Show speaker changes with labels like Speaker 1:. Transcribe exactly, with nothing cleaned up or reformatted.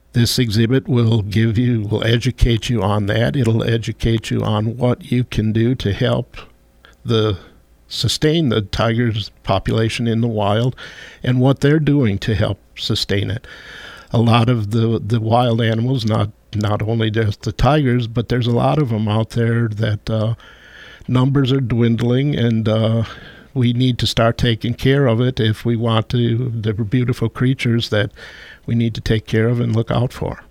Speaker 1: This exhibit will give you, will educate you on that. It'll educate you on what you can do to help the sustain the tigers population in the wild and what they're doing to help sustain it. A lot of the, the wild animals, not not only just the tigers, but there's a lot of them out there that uh, numbers are dwindling, and uh, we need to start taking care of it if we want to. They're beautiful creatures that we need to take care of and look out for.